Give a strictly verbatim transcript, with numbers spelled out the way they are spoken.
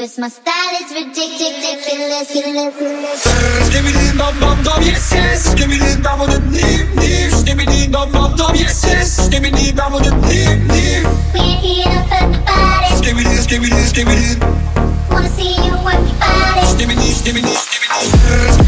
'Cause my style is ridiculous, ridiculous. Skibbidi dum dum dum, yes yes. Skibbidi dum dum dim dim. Skibbidi dum dum dum, yes yes. Skibbidi dum dum dim dim. We're here to put the body. Skibbidi skibbidi skibbidi. Wanna see you work your body. Skibbidi skibbidi skibbidi.